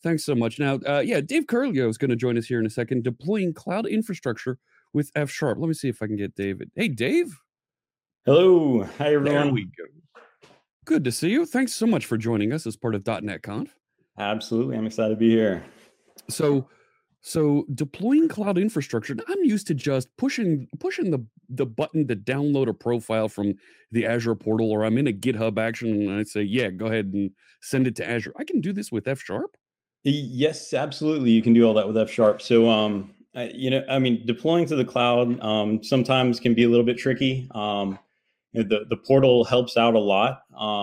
Thanks so much. Now, yeah, Dave Curlio is going to join us here in a second, deploying cloud infrastructure with F Sharp. Let me see if I can get David. Hey, Dave. Hello. Hi, There everyone. we go. Good to see you. Thanks so much for joining us as part of .NET Conf. Absolutely. I'm excited to be here. So, deploying cloud infrastructure. I'm used to just pushing the button to download a profile from the Azure portal, or I'm in a GitHub action and I say, yeah, go ahead and send it to Azure. I can do this with F Sharp. Yes, absolutely. You can do all that with F Sharp. So, deploying to the cloud sometimes can be a little bit tricky. The portal helps out a lot.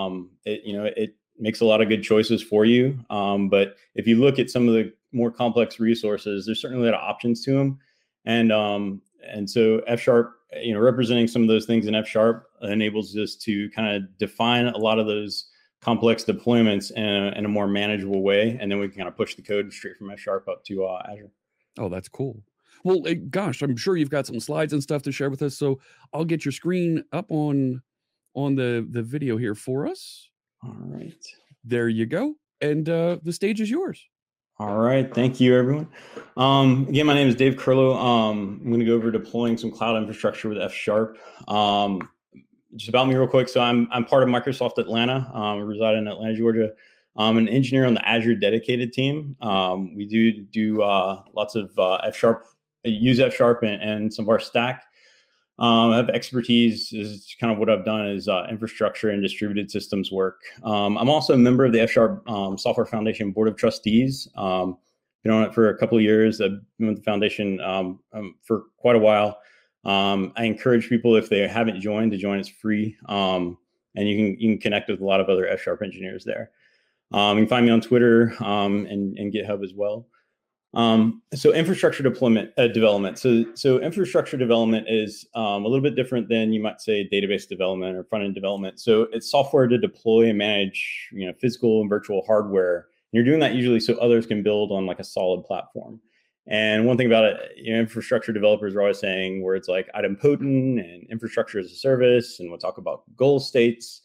It makes a lot of good choices for you. But if you look at some of the more complex resources, there's certainly a lot of options to them. And so F Sharp, representing some of those things in F Sharp enables us to kind of define a lot of those complex deployments in a more manageable way. And then we can kind of push the code straight from F Sharp up to Azure. Oh, that's cool. Well, gosh, I'm sure you've got some slides and stuff to share with us. So I'll get your screen up on the video here for us. All right. There you go. And the stage is yours. All right. Thank you, everyone. Again, my name is Dave Curlo. I'm going to go over deploying some cloud infrastructure with F Sharp. Just about me real quick. So I'm part of Microsoft Atlanta. I reside in Atlanta, Georgia. I'm an engineer on the Azure dedicated team. We do lots of F Sharp, use F Sharp and some of our stack. I have expertise is kind of what I've done is infrastructure and distributed systems work. I'm also a member of the F Sharp Software Foundation Board of Trustees. Been on it for a couple of years. I've been with the foundation for quite a while. I encourage people, if they haven't joined, to join. It's free, and you can connect with a lot of other F Sharp engineers there. You can find me on Twitter and GitHub as well. So infrastructure development. So infrastructure development is a little bit different than you might say database development or front end development. So it's software to deploy and manage, physical and virtual hardware. And you're doing that usually so others can build on like a solid platform. And one thing about it, infrastructure developers are always saying where it's like idempotent and infrastructure as a service, and we'll talk about goal states.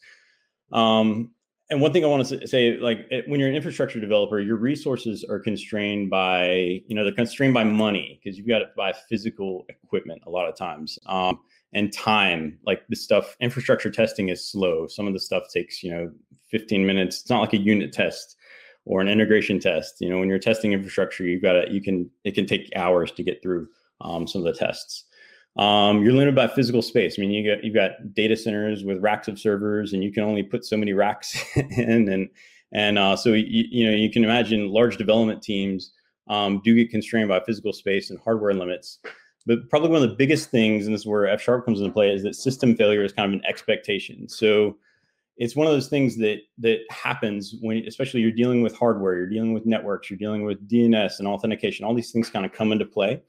And one thing I want to say, when you're an infrastructure developer, your resources are constrained by, they're constrained by money because you've got to buy physical equipment a lot of times, and time. Like this stuff, infrastructure testing is slow. Some of the stuff takes, 15 minutes. It's not like a unit test or an integration test. When you're testing infrastructure, it can take hours to get through some of the tests. You're limited by physical space. I mean, you've got data centers with racks of servers, and you can only put so many racks in, so you can imagine large development teams do get constrained by physical space and hardware limits. But probably one of the biggest things, and this is where F Sharp comes into play, is that system failure is kind of an expectation. So it's one of those things that happens when, especially you're dealing with hardware, you're dealing with networks, you're dealing with DNS and authentication. All these things kind of come into play.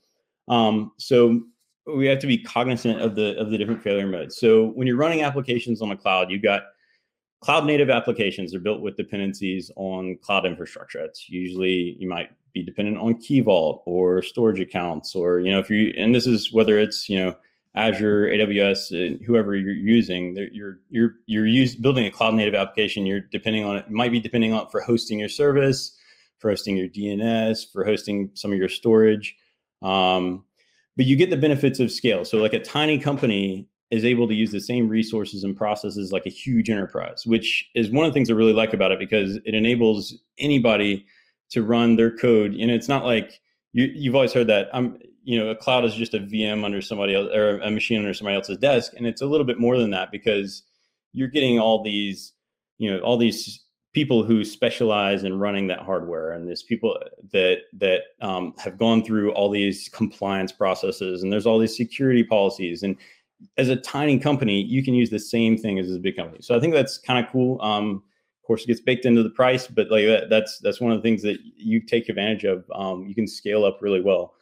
So we have to be cognizant of the different failure modes. So when you're running applications on the cloud, you've got cloud native applications. They're built with dependencies on cloud infrastructure. It's usually, you might be dependent on Key Vault or storage accounts, or, and this is whether it's, Azure, AWS, whoever you're using, you're building a cloud native application. You're depending on it. You might be depending on it for hosting your service, for hosting your DNS, for hosting some of your storage. But you get the benefits of scale. So like a tiny company is able to use the same resources and processes like a huge enterprise, which is one of the things I really like about it, because it enables anybody to run their code. It's not like you've always heard that a cloud is just a VM under somebody else, or a machine under somebody else's desk. And it's a little bit more than that, because you're getting all these people who specialize in running that hardware, and there's people that have gone through all these compliance processes, and there's all these security policies. And as a tiny company, you can use the same thing as a big company. So I think that's kind of cool. Of course, it gets baked into the price, but like that's one of the things that you take advantage of. You can scale up really well.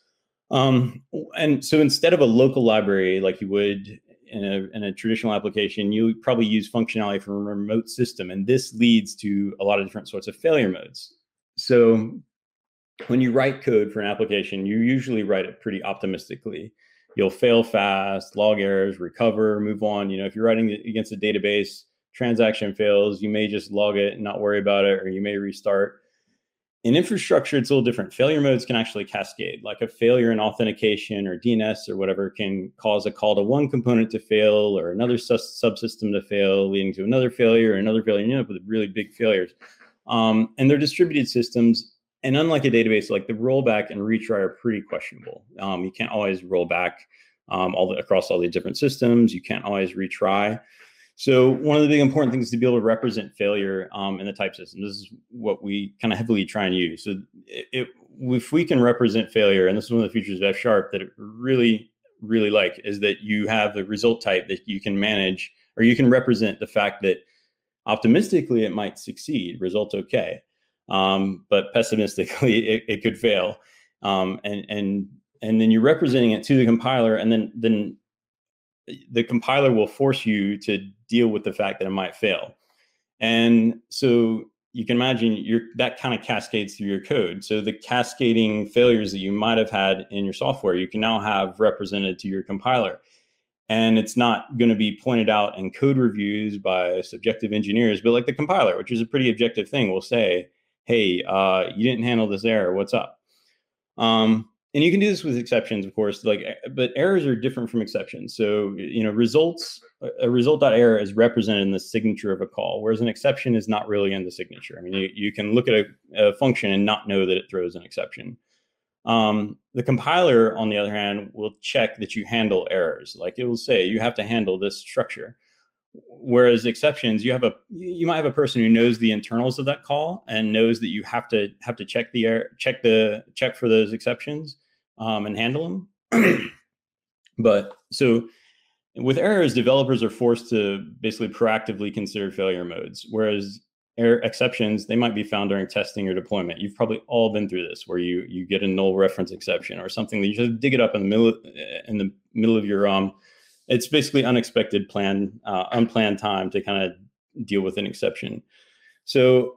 And so instead of a local library like you would in a traditional application, you probably use functionality from a remote system. And this leads to a lot of different sorts of failure modes. So when you write code for an application, you usually write it pretty optimistically. You'll fail fast, log errors, recover, move on. If you're writing against a database, transaction fails, you may just log it and not worry about it, or you may restart. In infrastructure, it's a little different. Failure modes can actually cascade. Like a failure in authentication or DNS or whatever can cause a call to one component to fail or another subsystem to fail, leading to another failure, and you end up with really big failures. And they're distributed systems. And unlike a database, like the rollback and retry are pretty questionable. You can't always roll back across all the different systems. You can't always retry. So one of the big important things is to be able to represent failure in the type system. This is what we kind of heavily try and use. So if we can represent failure, and this is one of the features of F# that it really, really like, is that you have the result type that you can manage, or you can represent the fact that optimistically it might succeed, result okay, but pessimistically it could fail, and then you're representing it to the compiler, and then the compiler will force you to deal with the fact that it might fail. And so you can imagine that kind of cascades through your code. So the cascading failures that you might have had in your software, you can now have represented to your compiler. And it's not going to be pointed out in code reviews by subjective engineers, but like the compiler, which is a pretty objective thing, will say, hey, you didn't handle this error, what's up? And you can do this with exceptions, of course, but errors are different from exceptions. So, a result.error is represented in the signature of a call, whereas an exception is not really in the signature. I mean, you can look at a function and not know that it throws an exception. The compiler, on the other hand, will check that you handle errors. Like it will say, you have to handle this structure. Whereas exceptions, you might have a person who knows the internals of that call and knows that you have to check the error, check for those exceptions, and handle them. But so with errors, developers are forced to basically proactively consider failure modes. Whereas exceptions, they might be found during testing or deployment. You've probably all been through this, where you get a null reference exception or something that you just dig it up in the middle of your it's basically unexpected unplanned time to kind of deal with an exception. So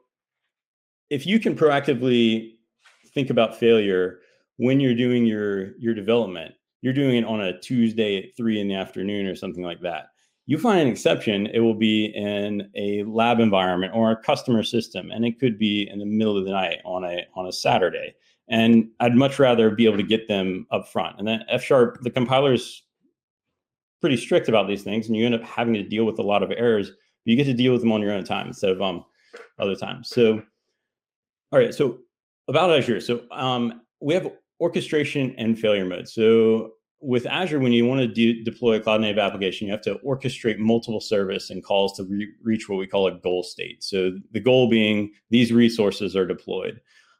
if you can proactively think about failure when you're doing your development, you're doing it on a Tuesday at 3 p.m. or something like that. You find an exception, it will be in a lab environment or a customer system, and it could be in the middle of the night on a Saturday. And I'd much rather be able to get them up front. And then F#, the compiler's pretty strict about these things, and you end up having to deal with a lot of errors. You get to deal with them on your own time instead of other times. So, all right. So about Azure. So we have orchestration and failure mode. So with Azure, when you want to deploy a cloud-native application, you have to orchestrate multiple service and calls to reach what we call a goal state. So the goal being these resources are deployed.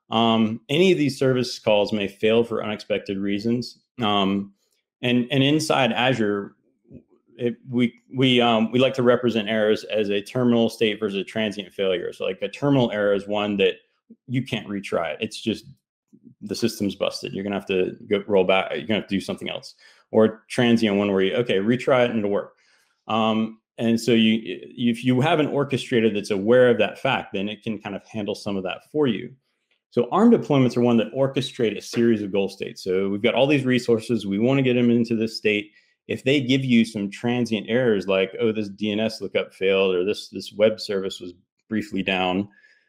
Any of these service calls may fail for unexpected reasons. And inside Azure, we like to represent errors as a terminal state versus a transient failure. So like a terminal error is one that you can't retry it. It's just the system's busted. You're gonna have to roll back. You're gonna have to do something else. Or transient one where retry it and it'll work. And so if you have an orchestrator that's aware of that fact, then it can kind of handle some of that for you. So ARM deployments are one that orchestrate a series of goal states. So we've got all these resources. We want to get them into this state. If they give you some transient errors like, oh, this DNS lookup failed, or this web service was briefly down,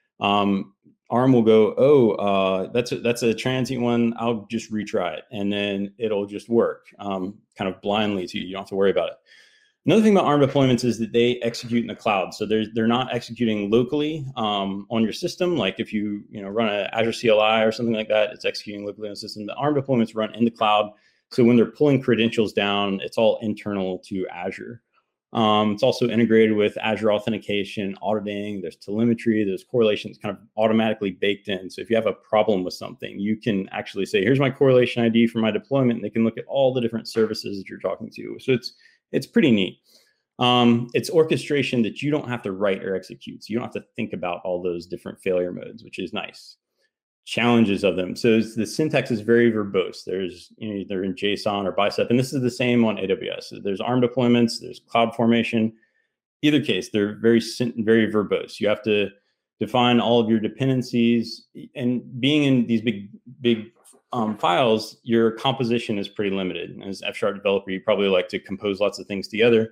ARM will go, that's a transient one. I'll just retry it, and then it'll just work kind of blindly to you. You don't have to worry about it. Another thing about ARM deployments is that they execute in the cloud. So they're not executing locally on your system. Like if you run an Azure CLI or something like that, it's executing locally on the system. The ARM deployments run in the cloud. So when they're pulling credentials down, it's all internal to Azure. It's also integrated with Azure authentication, auditing. There's telemetry, there's correlations kind of automatically baked in. So if you have a problem with something, you can actually say, here's my correlation ID for my deployment, and they can look at all the different services that you're talking to. So it's pretty neat. It's orchestration that you don't have to write or execute. So you don't have to think about all those different failure modes, which is nice. Challenges of them. So the syntax is very verbose. There's either in JSON or Bicep, and this is the same on AWS. So there's ARM deployments, there's CloudFormation. Either case, they're very verbose. You have to define all of your dependencies, and being in these big files, your composition is pretty limited. As F# developer, you probably like to compose lots of things together,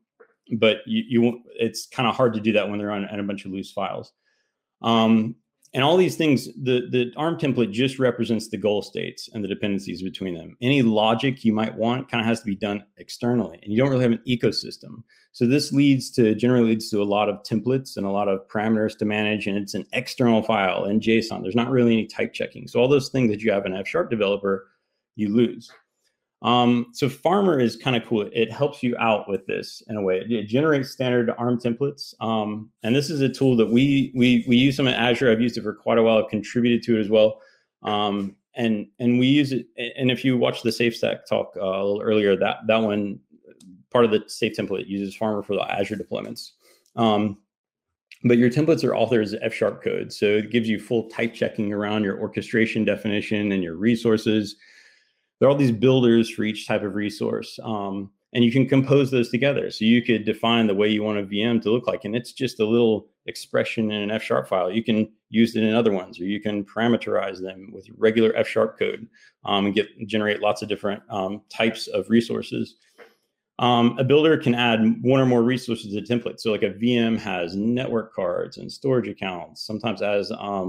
but it's kind of hard to do that when they're on a bunch of loose files. And all these things, the ARM template just represents the goal states and the dependencies between them. Any logic you might want kind of has to be done externally, and you don't really have an ecosystem. So this generally leads to a lot of templates and a lot of parameters to manage, and it's an external file in JSON. There's not really any type checking. So all those things that you have in F# developer, you lose. So Farmer is kind of cool. It helps you out with this in a way. It generates standard ARM templates. And this is a tool that we use some in Azure. I've used it for quite a while. I've contributed to it as well. And we use it. And if you watch the SafeStack talk a little earlier, that one, part of the safe template uses Farmer for the Azure deployments. But your templates are authored as F# code. So it gives you full type checking around your orchestration definition and your resources. There are all these builders for each type of resource, and you can compose those together. So you could define the way you want a VM to look like, and it's just a little expression in an F# file. You can use it in other ones, or you can parameterize them with regular F# code and generate lots of different types of resources. A builder can add one or more resources to the template. So like a VM has network cards and storage accounts, sometimes has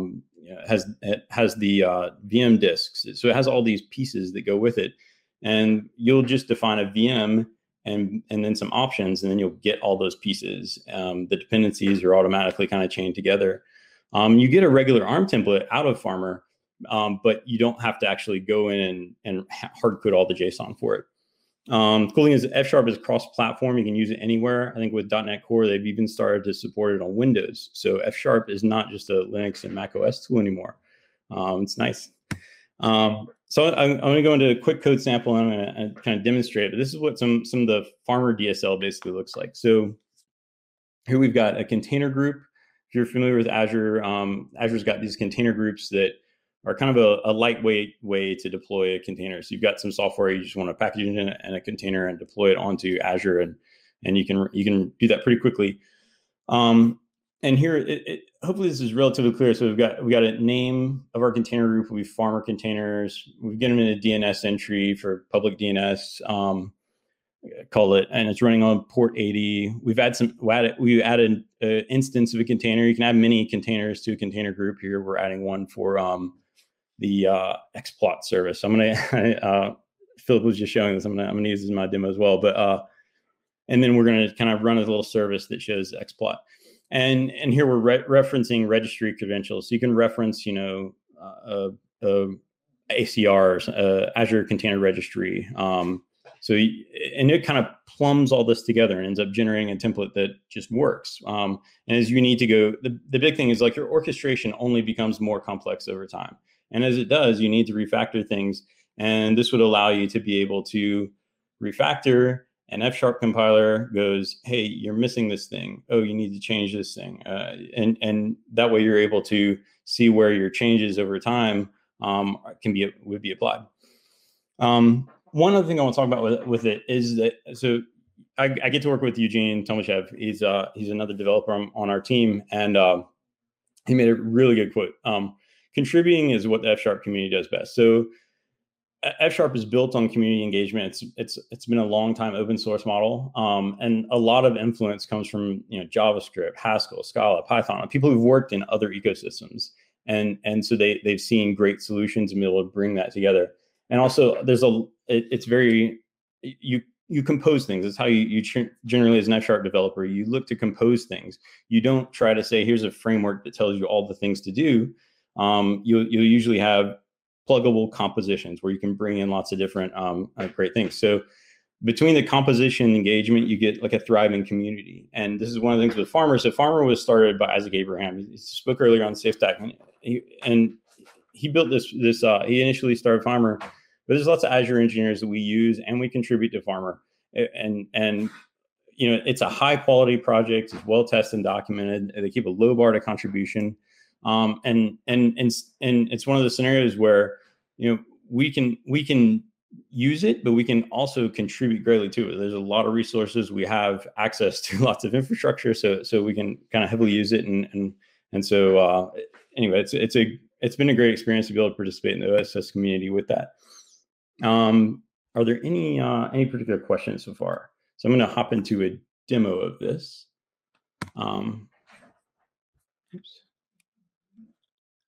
the VM disks. So it has all these pieces that go with it. And you'll just define a VM and then some options, and then you'll get all those pieces. The dependencies are automatically kind of chained together. You get a regular ARM template out of Farmer, but you don't have to actually go in and hard code all the JSON for it. Cool thing is F# is cross-platform. You can use it anywhere. I think with .NET Core, they've even started to support it on Windows. So F# is not just a Linux and Mac OS tool anymore. It's nice. So I'm going to go into a quick code sample and I'm going to kind of demonstrate it. But this is what some of the Farmer DSL basically looks like. So here we've got a container group. If you're familiar with Azure, Azure's got these container groups that are kind of a lightweight way to deploy a container. So you've got some software, you just want to package it in a container and deploy it onto Azure, and you can do that pretty quickly. And here, hopefully this is relatively clear. So we got a name of our container group. We've Farmer containers. We get them in a DNS entry for public DNS. Call it, and it's running on port 80. We added an instance of a container. You can add many containers to a container group. Here we're adding one for the Xplot service. I'm gonna Philip was just showing this. I'm gonna use this in my demo as well. But and then we're gonna kind of run a little service that shows Xplot. And here we're referencing registry credentials. So you can reference, ACRs, Azure Container Registry. And it kind of plumbs all this together and ends up generating a template that just works. And as you need to go, the big thing is like your orchestration only becomes more complex over time. And as it does, you need to refactor things. And this would allow you to be able to refactor. And F# compiler goes, hey, you're missing this thing. Oh, you need to change this thing. And that way you're able to see where your changes over time would be applied. One other thing I want to talk about with it is that, so I get to work with Eugene Tomachev. He's another developer on our team, and he made a really good quote. Contributing is what the F# community does best. So F# is built on community engagement. It's been a long time open source model, and a lot of influence comes from JavaScript, Haskell, Scala, Python, people who've worked in other ecosystems, and so they've seen great solutions and be able to bring that together. And also, you compose things. It's how you generally, as an F# developer, you look to compose things. You don't try to say, here's a framework that tells you all the things to do. You'll usually have pluggable compositions where you can bring in lots of different great things. So between the composition engagement, you get like a thriving community. And this is one of the things with Farmer. So Farmer was started by Isaac Abraham. He spoke earlier on SafeStack, and he built this. He initially started Farmer, but there's lots of Azure engineers that we use and we contribute to Farmer. And it's a high quality project. It's well tested and documented. They keep a low bar to contribution. And it's one of the scenarios where we can use it, but we can also contribute greatly to it. There's a lot of resources. We have access to lots of infrastructure, so we can kind of heavily use it. And so anyway, it's been a great experience to be able to participate in the OSS community with that. Are there any particular questions so far? So I'm going to hop into a demo of this. Oops.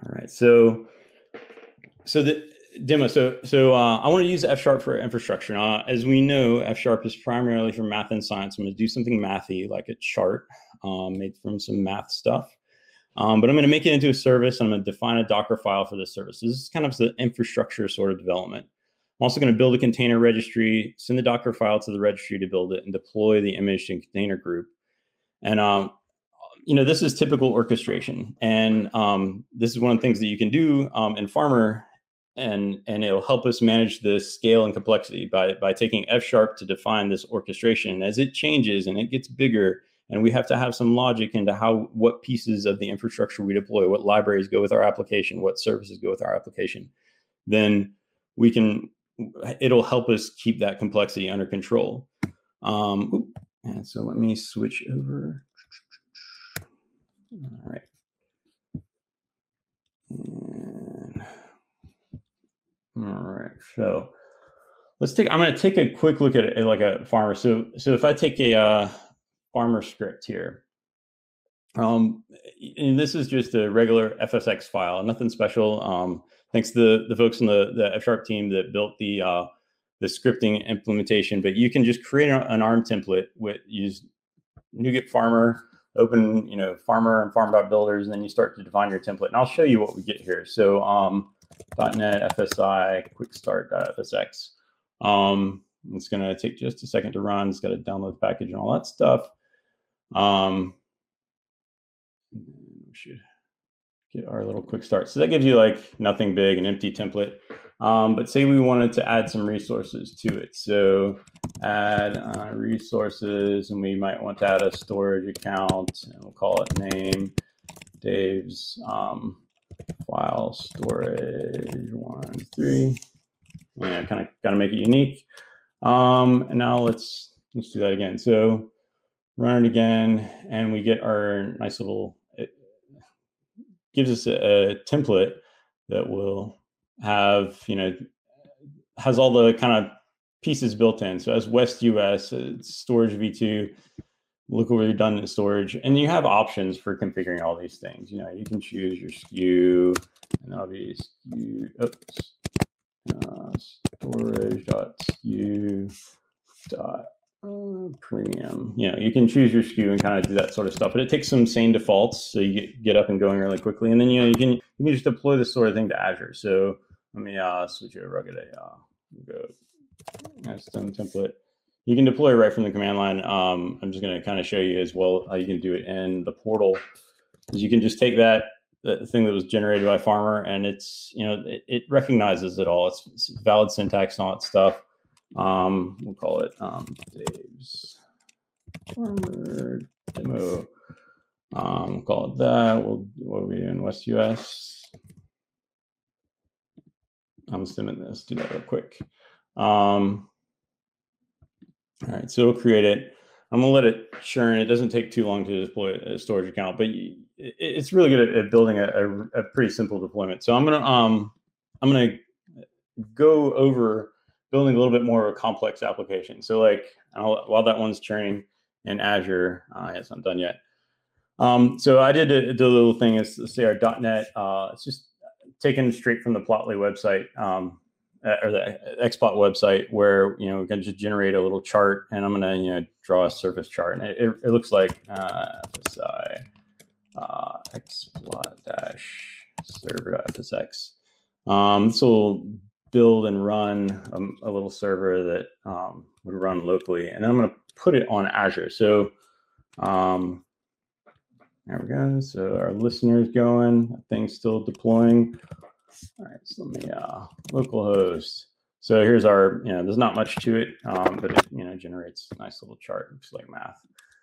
All right. So the demo. I want to use F# for infrastructure. As we know, F# is primarily for math and science. I'm going to do something mathy, like a chart made from some math stuff. But I'm going to make it into a service. I'm going to define a Docker file for this service. This is kind of the infrastructure sort of development. I'm also going to build a container registry, send the Docker file to the registry to build it, and deploy the image in container group. And this is typical orchestration. And this is one of the things that you can do in Farmer, and it'll help us manage the scale and complexity by taking F# to define this orchestration. As it changes and it gets bigger, and we have to have some logic into what pieces of the infrastructure we deploy, what libraries go with our application, what services go with our application, then it'll help us keep that complexity under control. And so let me switch over. All right. All right. So I'm going to take a quick look at it like a Farmer. So if I take a Farmer script here, and this is just a regular FSX file, nothing special. Thanks to the folks on the F# team that built the scripting implementation, but you can just create an ARM template use NuGet Farmer, open Farmer and Farm.builders, and then you start to define your template. And I'll show you what we get here. So .NET FSI quick start.fsx. It's going to take just a second to run. It's got to download the package and all that stuff. We should get our little quick start. So that gives you like nothing big, an empty template. But say we wanted to add some resources to it. So add resources, and we might want to add a storage account, and we'll call it name Dave's file storage 1.3. Yeah, kind of got to make it unique. And now let's do that again. So run it again, and we get our nice little. It gives us a template that will have has all the kind of pieces built in. So as West US, storage v2, local redundant storage, and you have options for configuring all these things. You can choose your SKU, and that'll be SKU. Storage.sku. Premium. You can choose your SKU and kind of do that sort of stuff, but it takes some sane defaults, so you get up and going really quickly, and then you can just deploy this sort of thing to Azure. So let me switch over. I'll get go custom template. You can deploy right from the command line. I'm just going to kind of show you as well how you can do it in the portal. You can just take that thing that was generated by Farmer, and it's it recognizes it all. It's valid syntax and all that stuff. We'll call it Dave's Farmer demo. We'll call it that. What are we doing? West US. I'm stimming this. Do that real quick. All right, so it'll create it. I'm gonna let it churn. It doesn't take too long to deploy a storage account, but it's really good at building a pretty simple deployment. So I'm gonna go over building a little bit more of a complex application. So while that one's churning in Azure, it's not done yet. So I did a little thing is, let's say our .NET. It's just taken straight from the Plotly website. Or the XPlot website, where we can just generate a little chart, and I'm gonna draw a surface chart, and it looks like FSI XPlot-server.fsx. This will build and run a little server that would run locally, and I'm gonna put it on Azure. So there we go. So our listener's going. That thing's still deploying. All right, so let me localhost. So here's our, there's not much to it, but it, generates a nice little chart. Looks like math.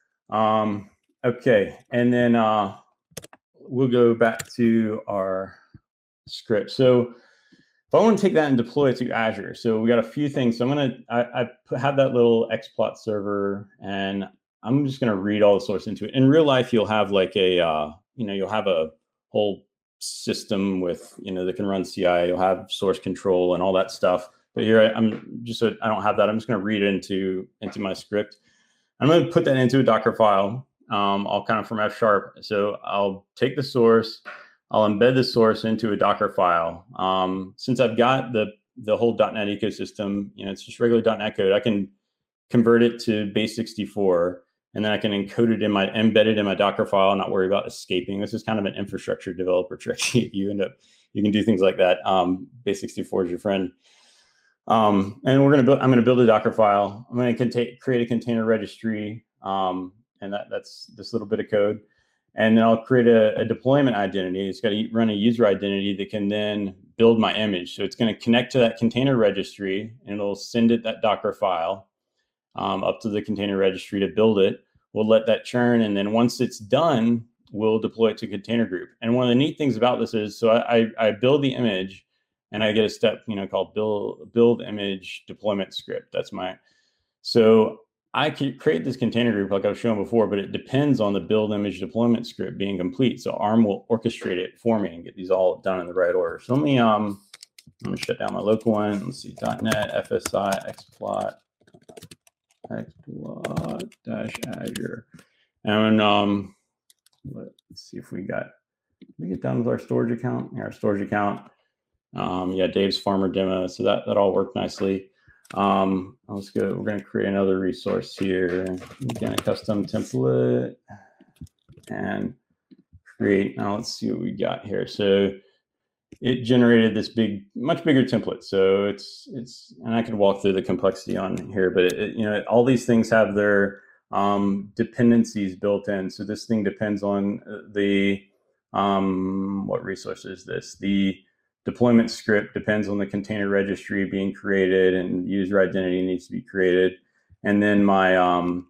Okay, and then we'll go back to our script. So if I want to take that and deploy it to Azure, so we got a few things. So I have that little XPlot server, and I'm just gonna read all the source into it. In real life, you'll have like you'll have a whole system with that can run CI. You'll have source control and all that stuff. But here I don't have that. I'm just going to read into my script. I'm going to put that into a Docker file, all kind of from F#. So I'll take the source. I'll embed the source into a Docker file. Since I've got the whole .NET ecosystem, it's just regular .NET code, I can convert it to base64, and then I can embed it in my Docker file and not worry about escaping. This is kind of an infrastructure developer trick. You can do things like that. Base64 is your friend. And I'm going to build a Docker file. I'm going to create a container registry. And that's this little bit of code. And then I'll create a deployment identity. It's got to run a user identity that can then build my image. So it's going to connect to that container registry, and it'll send it that Docker file up to the container registry to build it. We'll let that churn. And then once it's done, we'll deploy it to container group. And one of the neat things about this is, so I build the image, and I get a step, called build image deployment script. So I could create this container group like I was showing before, but it depends on the build image deployment script being complete. So ARM will orchestrate it for me and get these all done in the right order. So let me shut down my local one. Let's see, .NET, FSI, XPlot -Azure. And let's see if we get done with our storage account. Our storage account. Dave's farmer demo. So that all worked nicely. Let's go. We're going to create another resource here. Again, a custom template and create. Now let's see what we got here. So it generated this much bigger template. So it's, and I could walk through the complexity on here, but all these things have their dependencies built in. So this thing depends on what resource is this? The deployment script depends on the container registry being created, and user identity needs to be created. And then my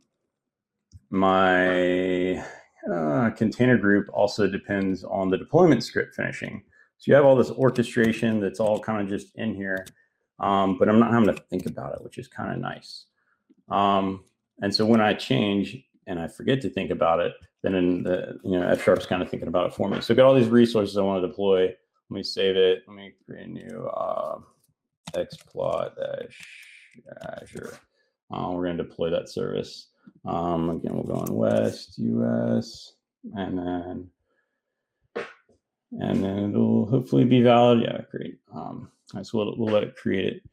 container group also depends on the deployment script finishing. So you have all this orchestration that's all kind of just in here, but I'm not having to think about it, which is kind of nice. And so when I change and I forget to think about it, then F# is kind of thinking about it for me. So I've got all these resources I want to deploy. Let me save it. Let me create a new XPlot -Azure. We're going to deploy that service. Again, we'll go on West, US, and then it'll hopefully be valid. Yeah, great. So we'll let it create it.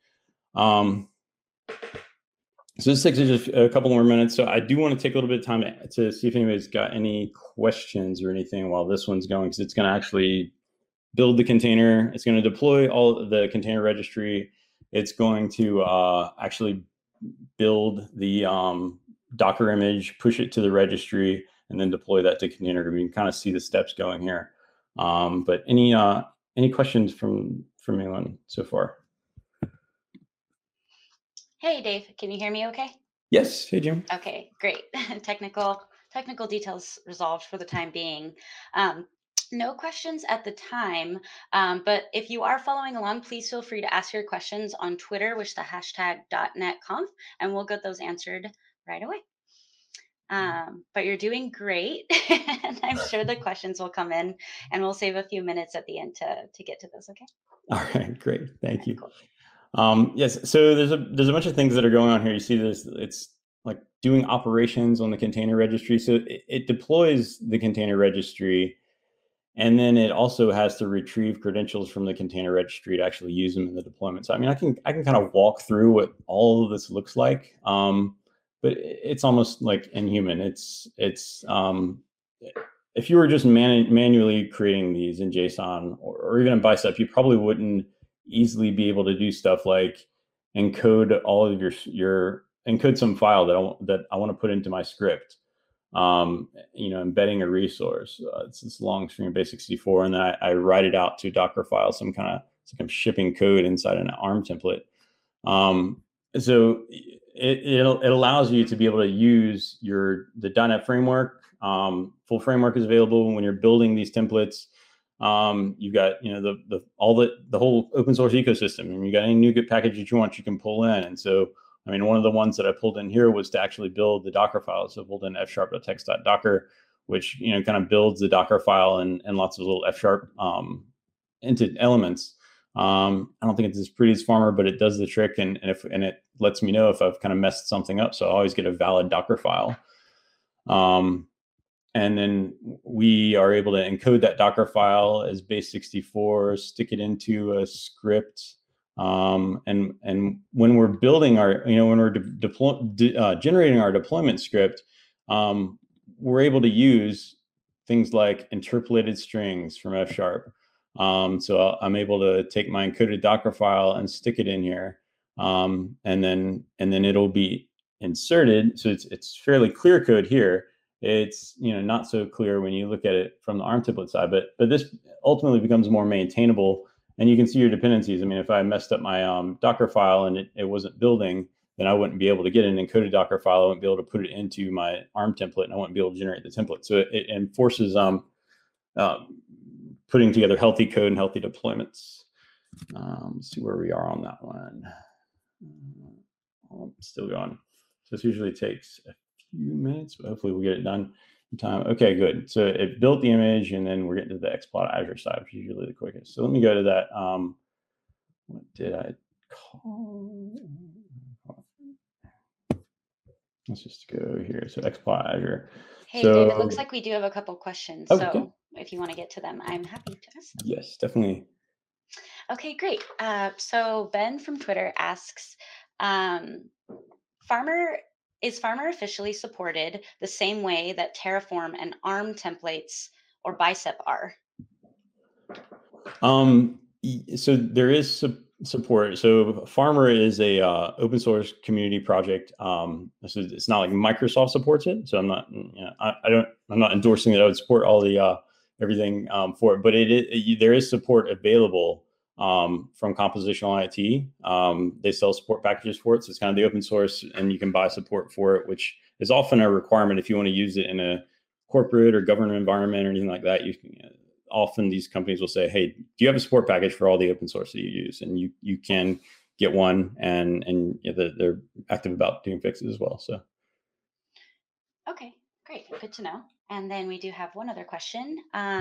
So this takes just a couple more minutes. So I do want to take a little bit of time to see if anybody's got any questions or anything while this one's going, because it's going to actually build the container. It's going to deploy all the container registry. It's going to actually build the Docker image, push it to the registry, and then deploy that to container. We can kind of see the steps going here. But any questions from anyone so far? Hey, Dave, can you hear me okay? Yes. Hey, Jim. Okay, great. Technical details resolved for the time being. No questions at the time, but if you are following along, please feel free to ask your questions on Twitter, which is the hashtag .NETConf, and we'll get those answered right away. But you're doing great, and I'm sure the questions will come in, and we'll save a few minutes at the end to get to those, okay? All right, great. Thank you. Cool. Yes, so there's a bunch of things that are going on here. You see this, it's like doing operations on the container registry. So it deploys the container registry, and then it also has to retrieve credentials from the container registry to actually use them in the deployment. So I mean, I can kind of walk through what all of this looks like, but it's almost like inhuman. It's if you were just manually creating these in JSON or even in Bicep, you probably wouldn't easily be able to do stuff like encode all of your encode some file that I want to put into my script. Embedding a resource. It's this long string of base64, and then I write it out to a Docker file. It's like I'm shipping code inside an ARM template. So it allows you to be able to use the .NET framework. Full framework is available when you're building these templates. You've got the whole open source ecosystem, and you got any NuGet package that you want, you can pull in. And so I mean, one of the ones that I pulled in here was to actually build the Docker file. So I pulled in f#.txt.docker, which kind of builds the Docker file and lots of little F# into elements. I don't think it's as pretty as Farmer, but it does the trick, and it lets me know if I've kind of messed something up. So I always get a valid Docker file. And and then we are able to encode that Docker file as base64, stick it into a script. And when we're building our, when we're generating our deployment script, we're able to use things like interpolated strings from F#. So I'm able to take my encoded Docker file and stick it in here, and then it'll be inserted. So it's fairly clear code here. It's not so clear when you look at it from the ARM template side, but this ultimately becomes more maintainable. And you can see your dependencies. I mean, if I messed up my Docker file and it wasn't building, then I wouldn't be able to get an encoded Docker file. I wouldn't be able to put it into my ARM template, and I wouldn't be able to generate the template. So it enforces putting together healthy code and healthy deployments. Let's see where we are on that one. Still going. So this usually takes a few minutes, but hopefully we'll get it done in time. Okay, good. So it built the image, and then we're getting to the XPlot Azure side, which is usually the quickest. So let me go to that. What did I call? Let's just go here. So XPlot Azure. Hey, Dave, it looks like we do have a couple questions. Okay. So if you want to get to them, I'm happy to ask them. Yes, definitely. Okay, great. So Ben from Twitter asks, is Farmer officially supported the same way that Terraform and ARM templates or Bicep are? So there is support. So Farmer is a open source community project. So it's not like Microsoft supports it. So I'm not, I'm not endorsing that I would support all the everything for it, but there is support available from Compositional IT. They sell support packages for it. So it's kind of the open source, and you can buy support for it, which is often a requirement if you want to use it in a corporate or government environment or anything like that. You can, often these companies will say, hey, do you have a support package for all the open source that you use? And you can get one, and they're active about doing fixes as well. So. Okay, great. Good to know. And then we do have one other question.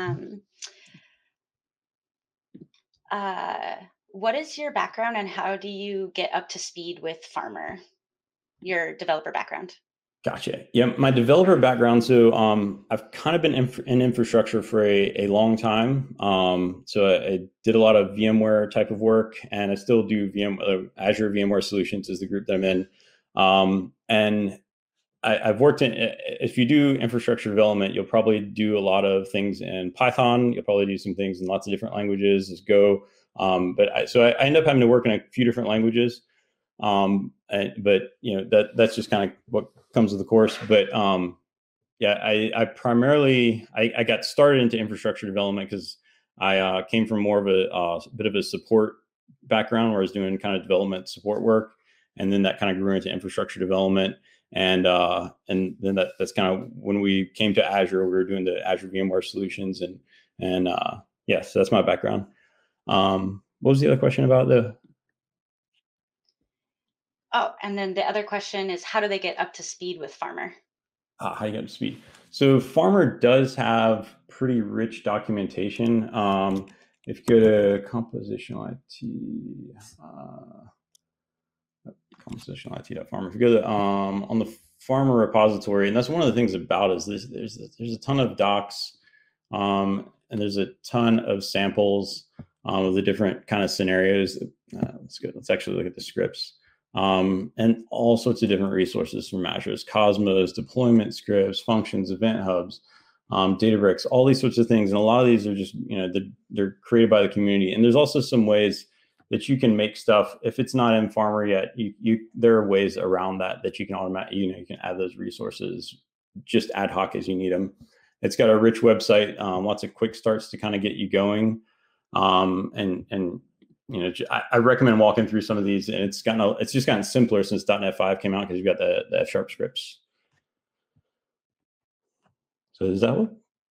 What is your background, and how do you get up to speed with Farmer, your developer background? Gotcha. Yeah, my developer background. So I've kind of been in infrastructure for a long time. So I did a lot of VMware type of work, and I still do Azure VMware Solutions is the group that I'm in. And I've worked in, if you do infrastructure development, you'll probably do a lot of things in Python. You'll probably do some things in lots of different languages as Go. So I end up having to work in a few different languages. But that's just kind of what comes with the course. But I primarily got started into infrastructure development because I came from more of a bit of a support background where I was doing kind of development support work, and then that kind of grew into infrastructure development. And then that's kind of when we came to Azure, we were doing the Azure VMware Solutions, so that's my background. What was the other question about Oh, and then the other question is, how do they get up to speed with Farmer? How you get up to speed? So Farmer does have pretty rich documentation. If you go to Compositional IT, compositionalit.farmer. If you go to on the Farmer repository, and that's one of the things about is there's a ton of docs, and there's a ton of samples of the different kind of scenarios. Let's actually look at the scripts. And all sorts of different resources from Azure, Cosmos, deployment scripts, functions, event hubs, Databricks, all these sorts of things. And a lot of these are just, they're created by the community. And there's also some ways that you can make stuff. If it's not in Farmer yet, there are ways around that you can you can add those resources just ad hoc as you need them. It's got a rich website, lots of quick starts to kind of get you going. I recommend walking through some of these, and it's just gotten simpler since .NET 5 came out because you've got the F# scripts. So does that work?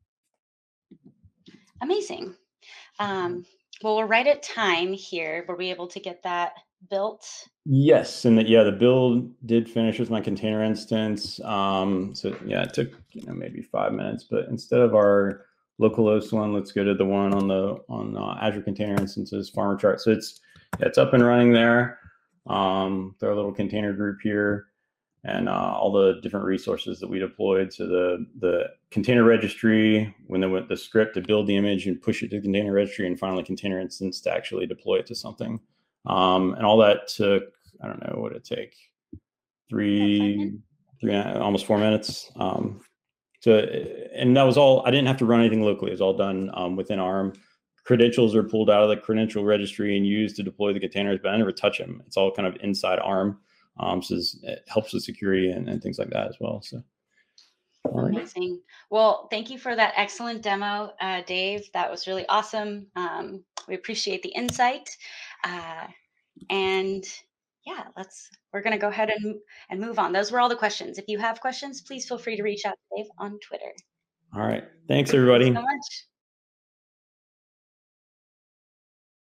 Amazing. Well, we're right at time here. Were we able to get that built? Yes, and the build did finish with my container instance. It took maybe 5 minutes, but instead of our localhost one, let's go to the one on Azure Container Instances Farmer chart. So it's up and running there. Throw a little container group here, and all the different resources that we deployed. So the container registry, when they went the script to build the image and push it to the container registry, and finally container instance to actually deploy it to something. And all that took, I don't know what it take, almost 4 minutes. And that was all, I didn't have to run anything locally. It was all done within ARM. Credentials are pulled out of the credential registry and used to deploy the containers, but I never touch them. It's all kind of inside ARM. So it helps with security and things like that as well. So, all right. Amazing. Well, thank you for that excellent demo, Dave. That was really awesome. We appreciate the insight. And yeah, we're going to go ahead and move on. Those were all the questions. If you have questions, please feel free to reach out to Dave on Twitter. All right. Thanks, everybody. Thank you so much.